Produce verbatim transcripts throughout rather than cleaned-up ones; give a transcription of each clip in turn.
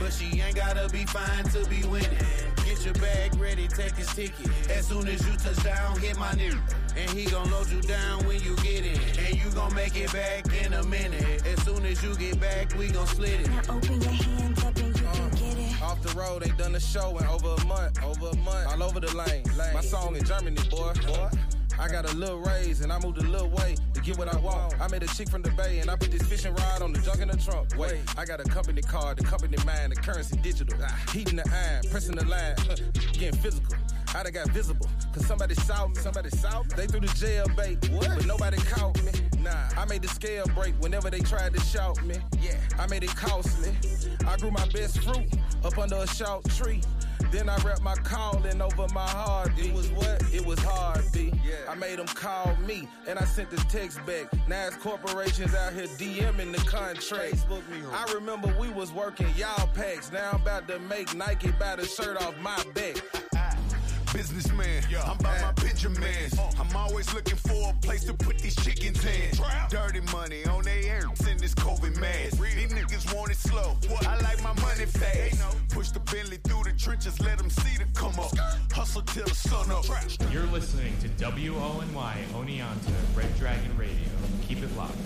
but she ain't gotta be fine to be winning. Get your bag ready, take his ticket. As soon as you touch down, hit my nigga. And he gon' load you down when you get in. And you gon' make it back in a minute. As soon as you get back, we gon' split it. Now open your hands up and you uh, can get it. Off the road, ain't done the show in over a month. Over a month, all over the lane. lane. My song in Germany, boy. boy. I got a little raise and I moved a little way to get what I want. I made a chick from the Bay and I put this fishing rod on the junk in the trunk. Wait, I got a company card, the company mine, the currency digital. Heating the iron, pressing the line, getting physical. I done got visible, cause somebody saw me, somebody saw me. They threw the jail bait, what? But nobody caught me. Nah, I made the scale break whenever they tried to shout me. Yeah, I made it costly. I grew my best fruit up under a shout tree. Then I wrapped my calling over my heart. It was what? It was hard, B. Yeah. I made them call me, and I sent the text back. Now it's corporations out here DMing the contract. I remember we was working y'all packs. Now I'm about to make Nike buy the shirt off my back. Businessman, yeah. I'm about my Benjamins. Uh. I'm always looking for a place to put these chickens in. Trap. Dirty money on their air in this COVID mask. These niggas want it slow. What? I like my money fast. Push the Bentley through the trenches, let them see the come up. Hustle till the sun up. Trap. You're listening to W O N Y Oneonta Red Dragon Radio. Keep it locked.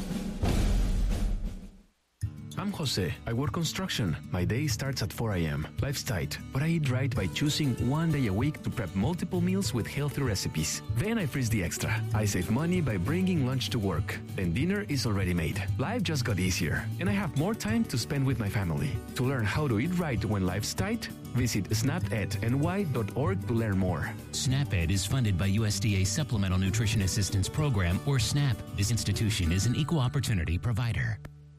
I'm Jose. I work construction. My day starts at four a.m. Life's tight, but I eat right by choosing one day a week to prep multiple meals with healthy recipes. Then I freeze the extra. I save money by bringing lunch to work. Then dinner is already made. Life just got easier, and I have more time to spend with my family. To learn how to eat right when life's tight, visit snap ed n y dot org to learn more. SNAP-Ed is funded by U S D A Supplemental Nutrition Assistance Program, or SNAP. This institution is an equal opportunity provider.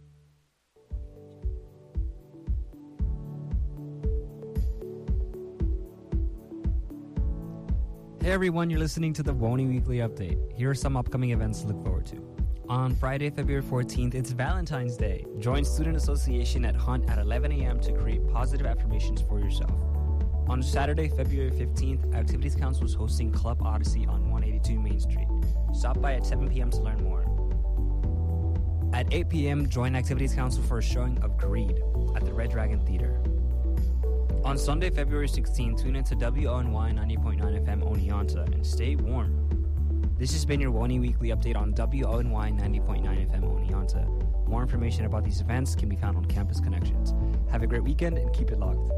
Hey everyone, you're listening to the WONY Weekly Update. Here are some upcoming events to look forward to. On Friday, February fourteenth, it's Valentine's Day. Join Student Association at Hunt at eleven a.m. to create positive affirmations for yourself. On Saturday, February fifteenth, Activities Council is hosting Club Odyssey on one eighty-two Main Street. Stop by at seven p.m. to learn more. At eight p.m., join Activities Council for a showing of Greed at the Red Dragon Theater. On Sunday, February sixteenth, tune into W O N Y ninety point nine F M Oneonta and stay warm. This has been your WONY Weekly Update on W O N Y ninety point nine F M Oneonta. More information about these events can be found on Campus Connections. Have a great weekend and keep it locked.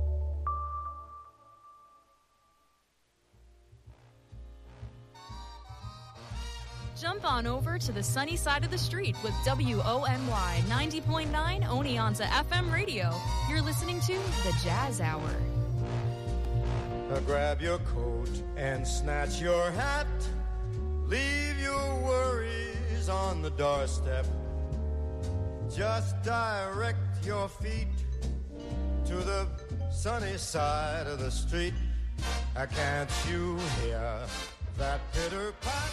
Jump on over to the sunny side of the street with W O N Y ninety point nine Oneonta F M radio. You're listening to The Jazz Hour. Now grab your coat and snatch your hat. Leave your worries on the doorstep. Just direct your feet to the sunny side of the street. Uh, can't you hear that pitter-pat?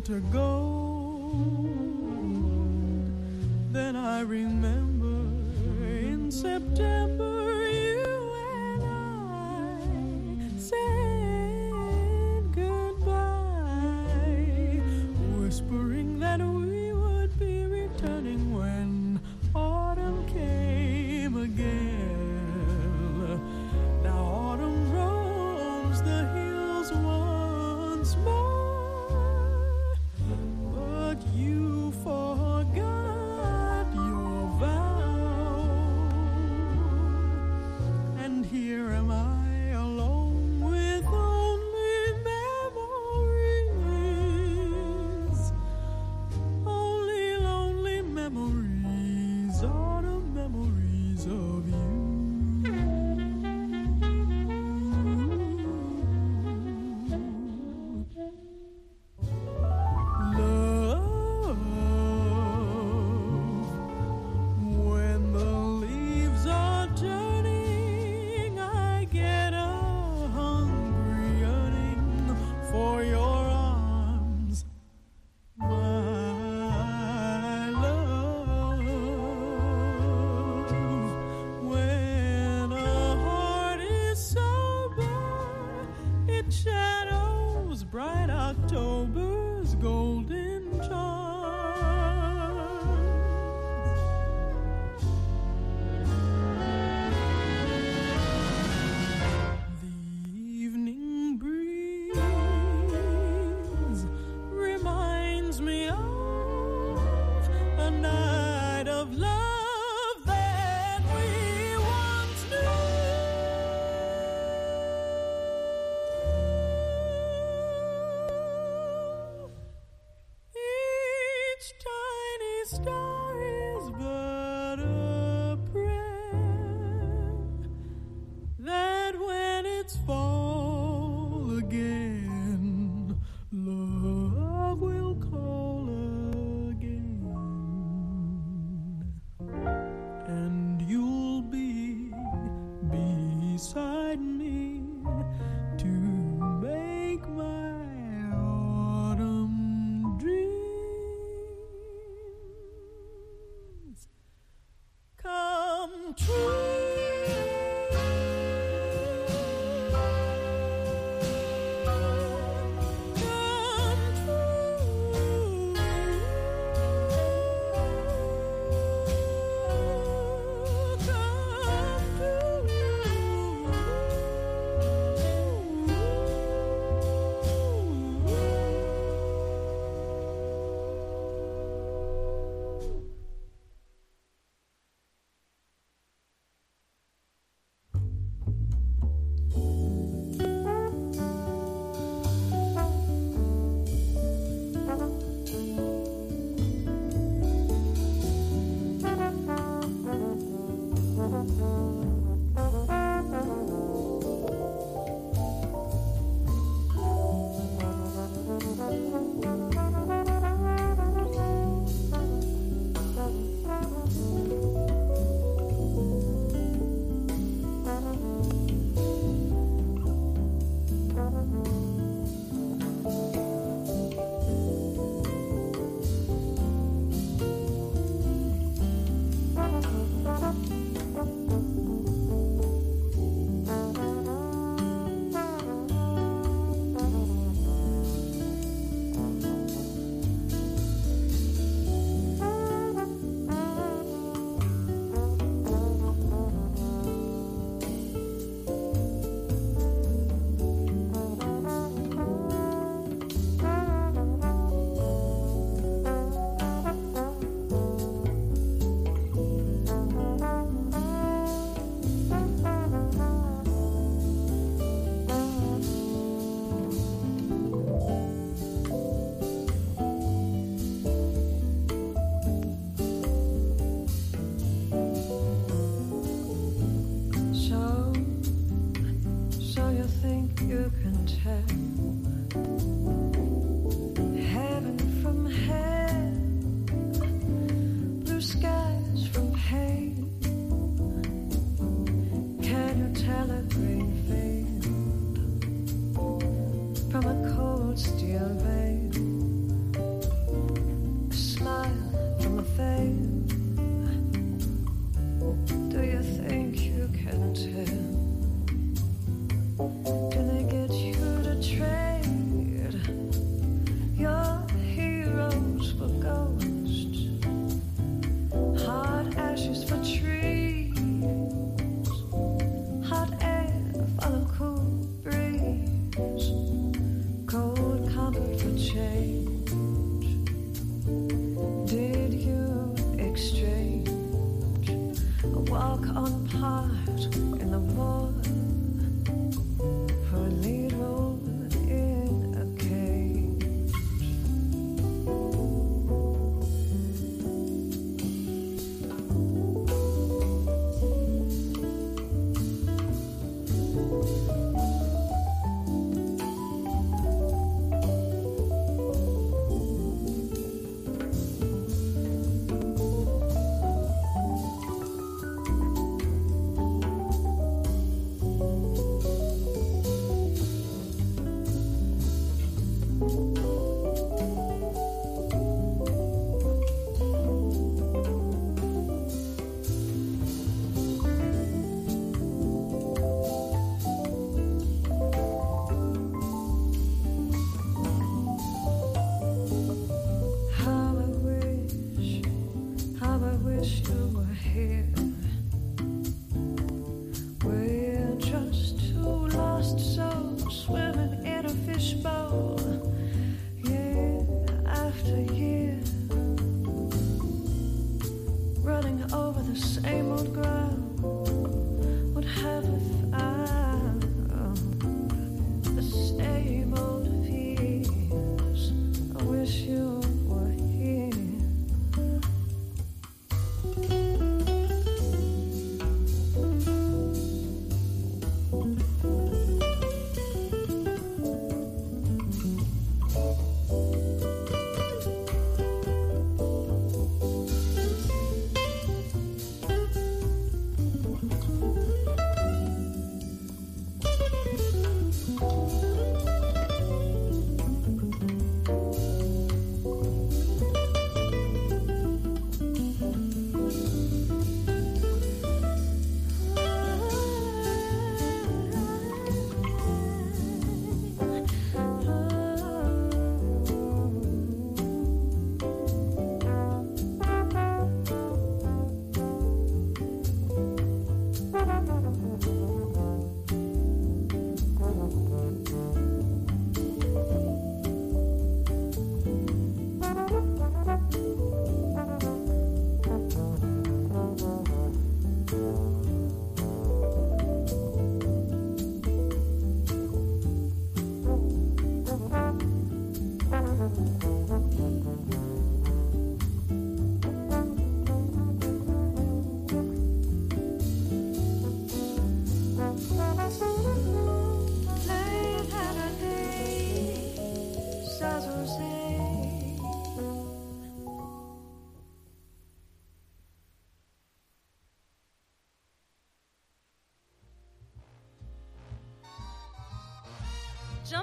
to gold. Then I remember in September you and I said goodbye, whispering that we would be returning when autumn came again. Now autumn roams the hills once more, but you forgot your vow, and here am I alone with only memories, only lonely memories, autumn memories of you. Love, when the leaves are turning, I get a hungry yearning for your arms, my love. When a heart is sober, it shadows bright October's golden charms. The evening breeze reminds me of a night of love that we once knew. Each tiny star is but a prayer that when it's fall again, love will call again, and you'll be beside me to make my autumn dream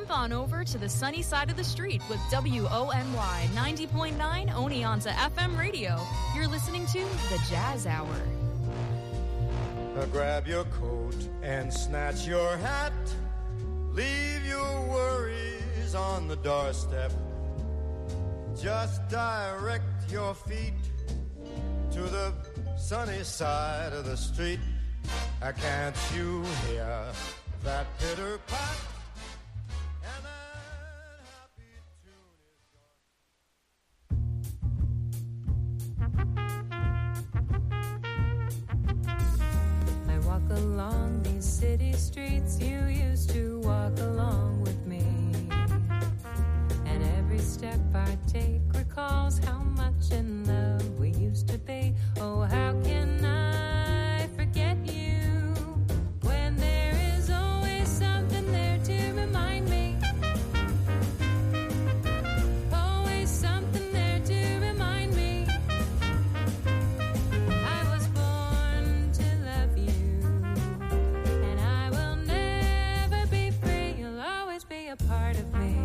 Jump on over to the sunny side of the street with W O N Y ninety point nine Oneonta F M radio. You're listening to The Jazz Hour. Uh, grab your coat and snatch your hat. Leave your worries on the doorstep. Just direct your feet to the sunny side of the street. Uh, can't you hear that pitter pat? And that happy tune is gone. I walk along these city streets you used to walk along with me. And every step I take recalls how much in love we used to be. Oh, how can I forget you when there is always something there to remind me? Always something there to remind me. I was born to love you, and I will never be free. You'll always be a part of me.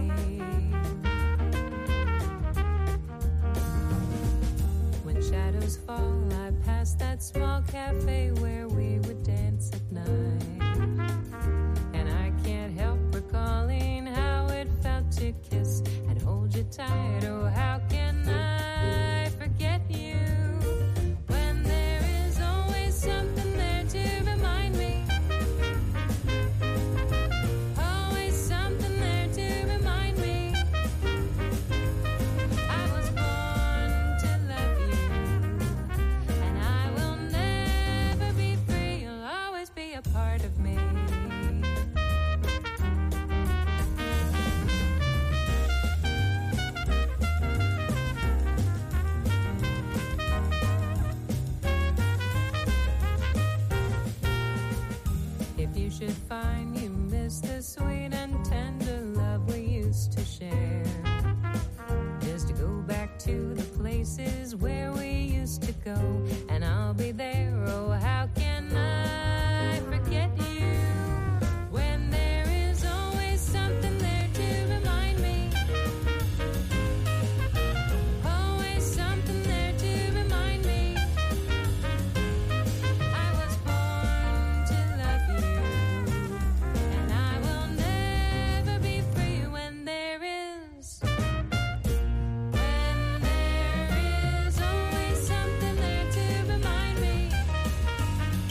When shadows fall, I pass that small cafe where we would dance at night, and I can't help recalling how it felt to kiss and hold you tight. Oh, how can I forget you when there is always something there to remind me? Always something there to remind me. I was born to love you, and I will never be free. You'll always be a part of me. If you should find you miss the sweet and tender love we used to share, just to go back to the places where we used to go, and I'll be there. Oh, how can I forget you when there is always something there to remind me? Always something there to remind me. I was born to love you, and I will never be free when there is, when there is always something there to remind me.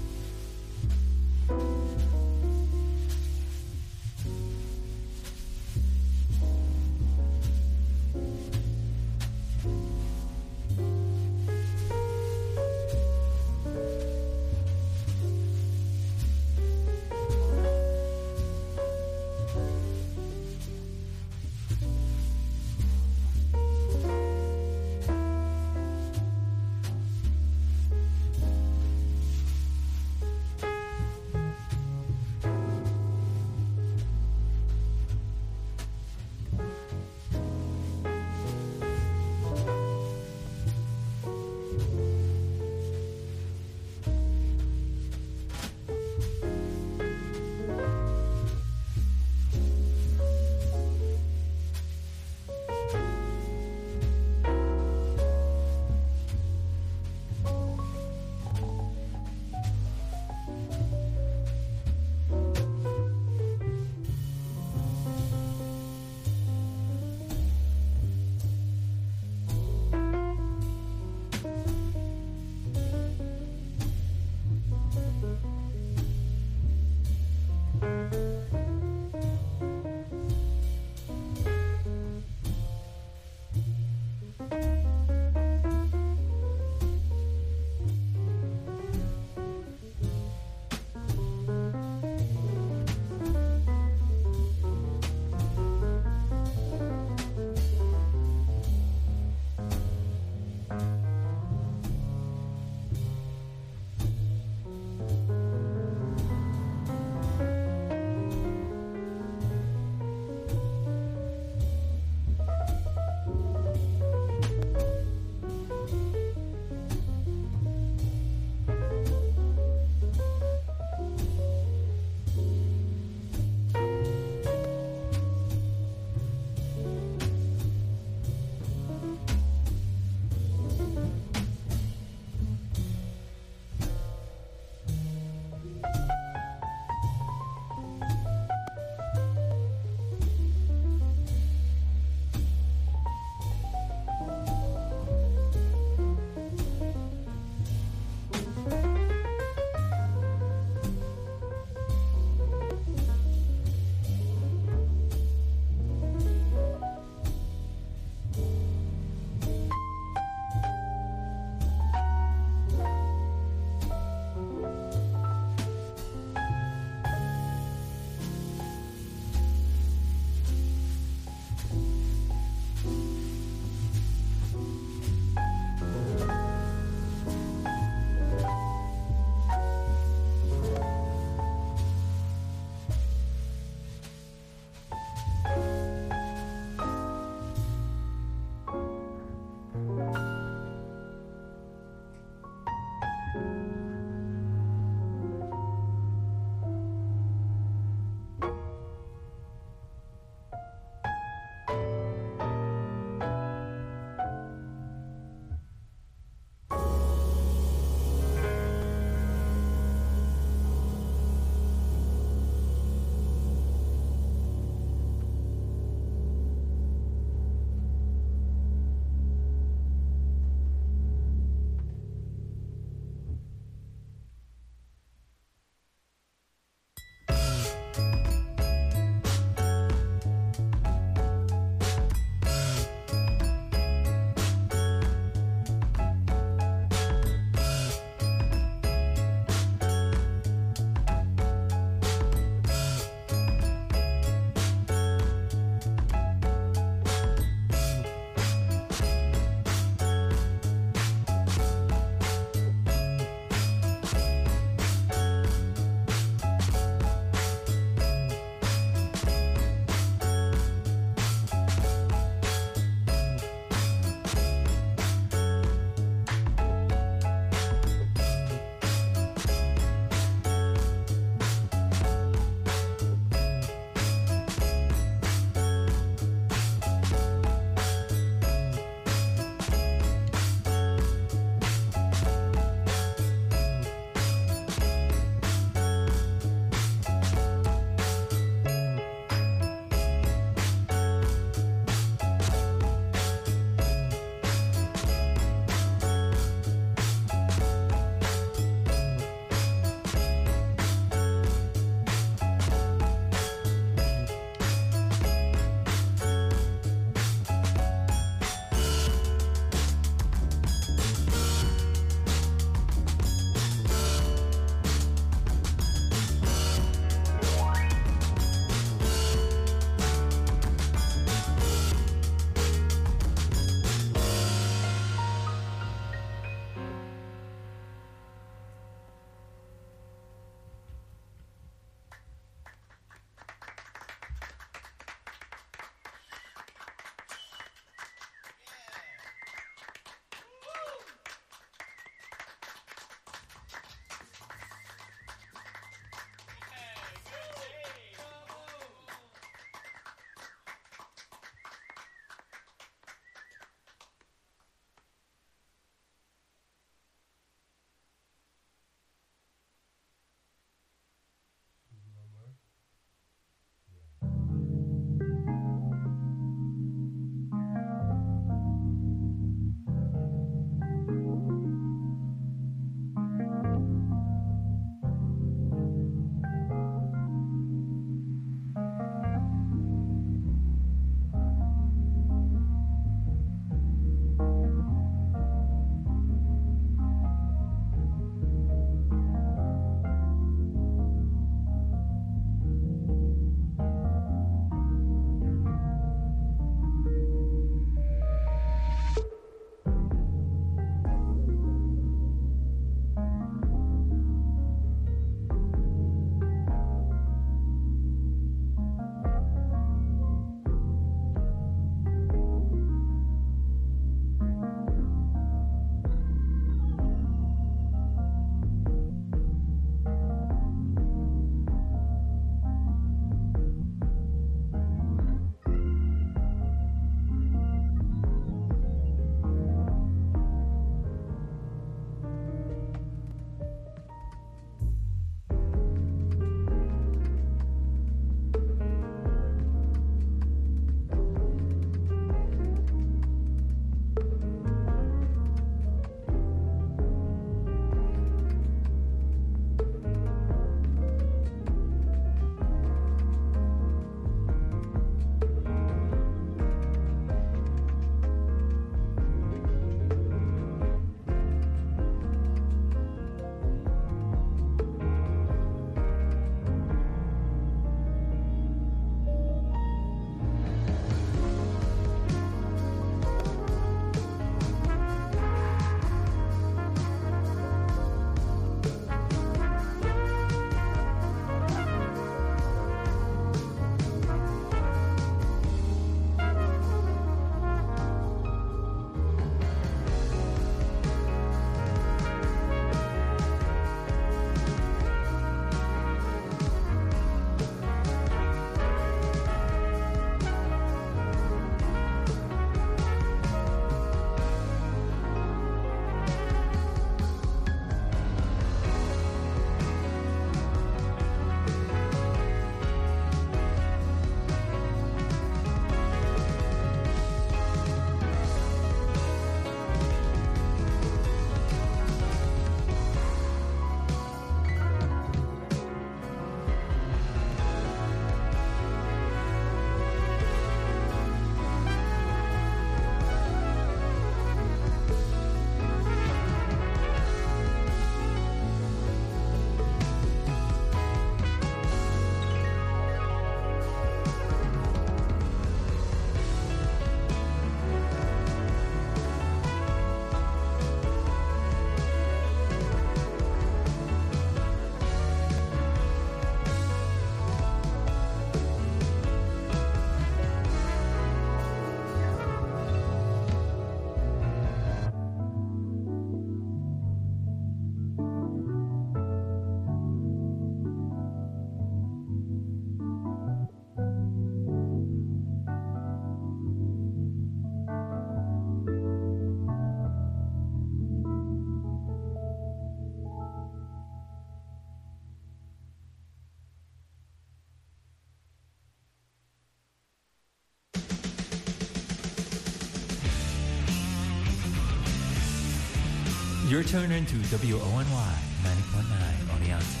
You're tuned into W O N Y ninety point nine Oneonta.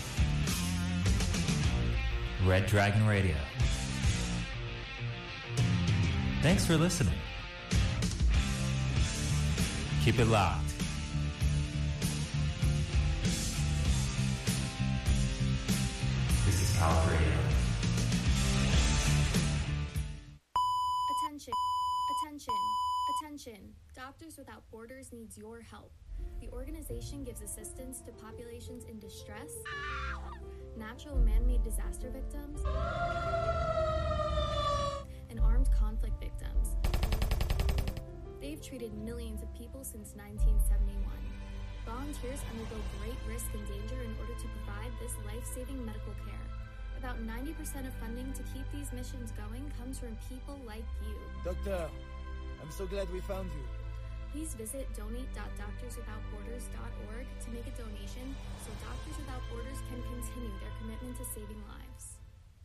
Red Dragon Radio. Thanks for listening. Keep it locked. This is Power Radio. Attention, attention, attention. Doctors Without Borders needs your help. The organization gives assistance to populations in distress, natural man-made disaster victims, and armed conflict victims. They've treated millions of people since nineteen seventy-one. Volunteers undergo great risk and danger in order to provide this life-saving medical care. About ninety percent of funding to keep these missions going comes from people like you. Doctor, I'm so glad we found you. Please visit donate dot doctors without borders dot org to make a donation so Doctors Without Borders can continue their commitment to saving lives.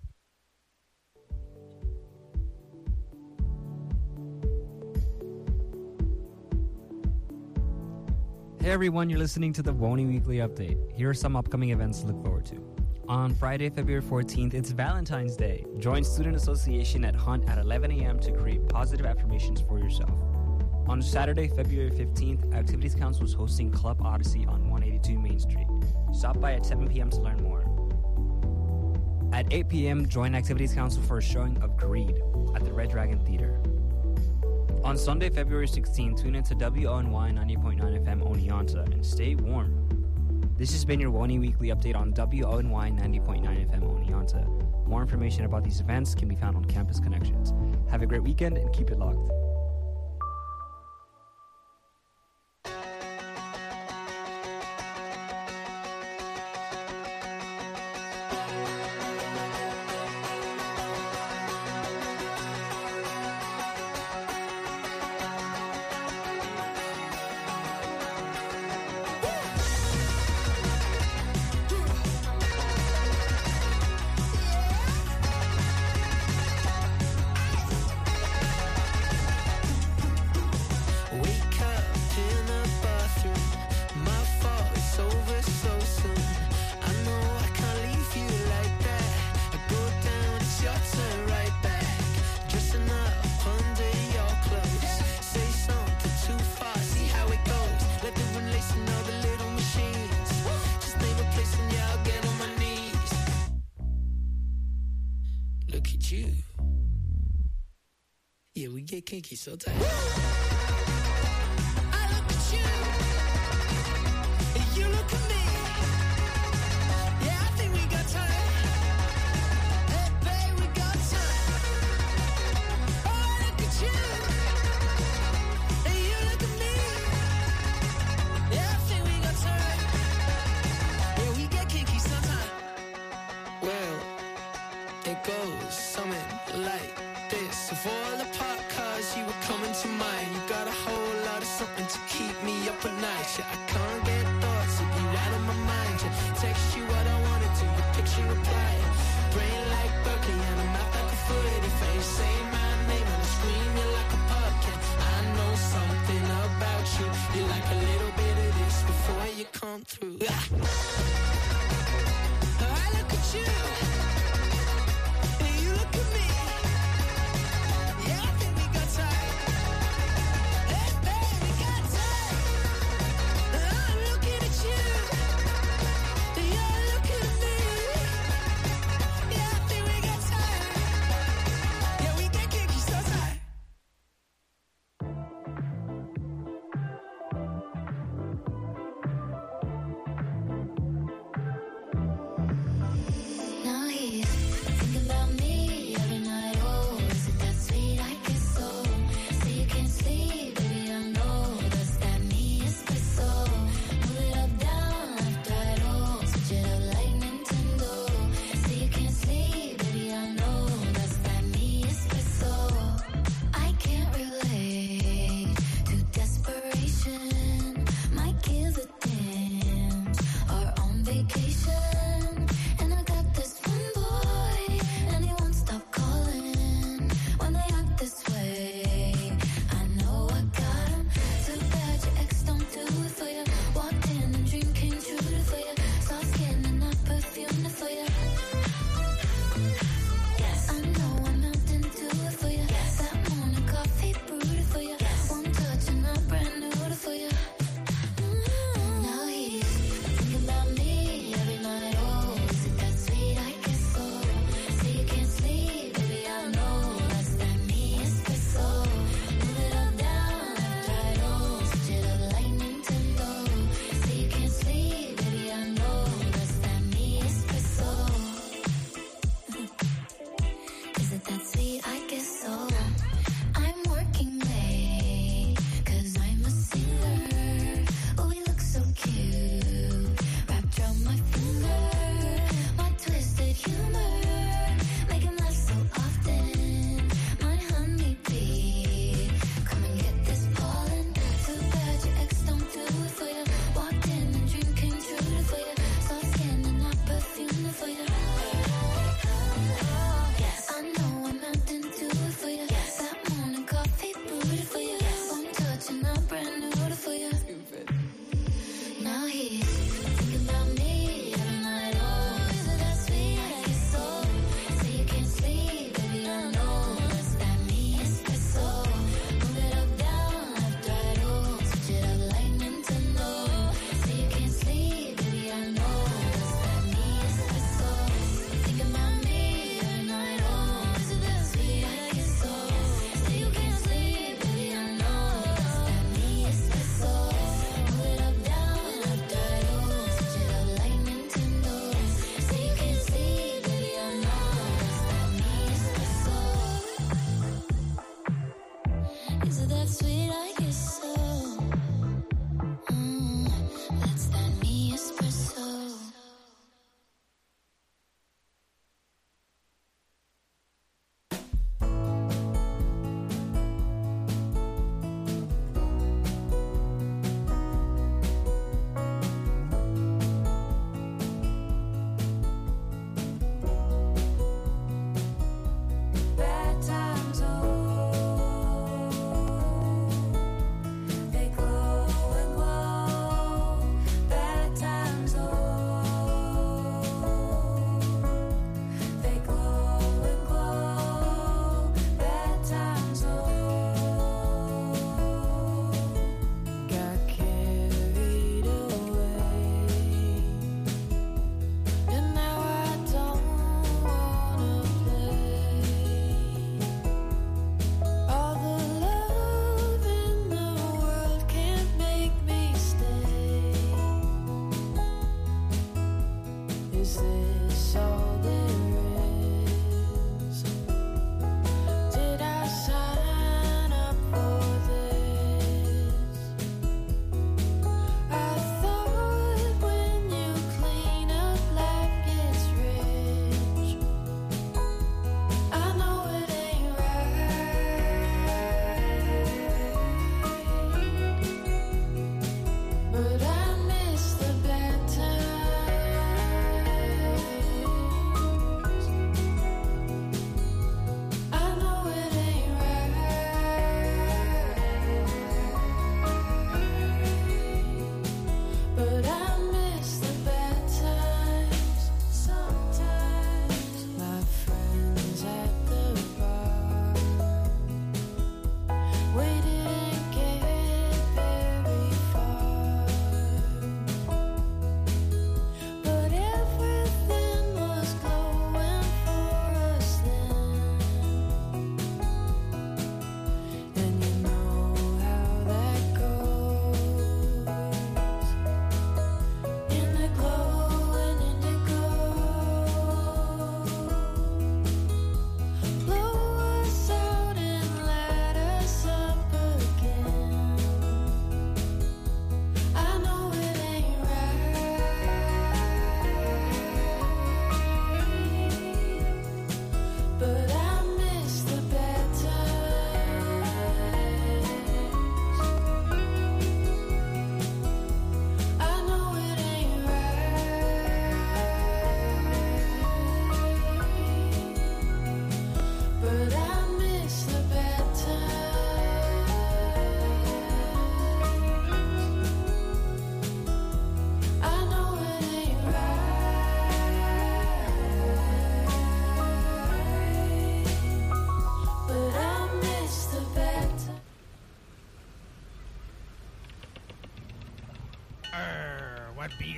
Hey everyone, you're listening to the Wony Weekly Update. Here are some upcoming events to look forward to. On Friday, February fourteenth, it's Valentine's Day. Join Student Association at Hunt at eleven a.m. to create positive affirmations for yourself. On Saturday, February fifteenth, Activities Council is hosting Club Odyssey on one eighty-two Main Street. Stop by at seven p.m. to learn more. At eight p.m., join Activities Council for a showing of Greed at the Red Dragon Theater. On Sunday, February sixteenth, tune into W O N Y ninety point nine F M Oneonta and stay warm. This has been your Wony Weekly Update on W O N Y ninety point nine F M Oneonta. More information about these events can be found on Campus Connections. Have a great weekend and keep it locked. Get kinky so tight.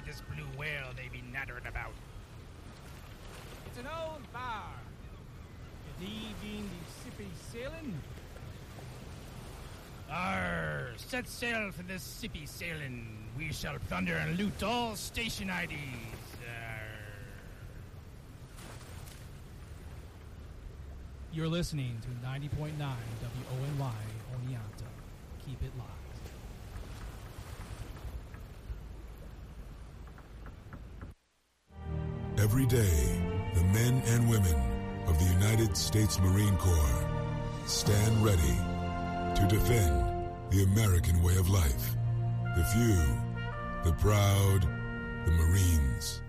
this blue whale they be nattering about? It's an old bar. Is he being the sippy sailing? Arr, set sail for this sippy sailing. We shall plunder and loot all station I Ds. Arr. You're listening to ninety point nine W O N Y Oneonta. Keep it live. Every day, the men and women of the United States Marine Corps stand ready to defend the American way of life. The few, the proud, the Marines.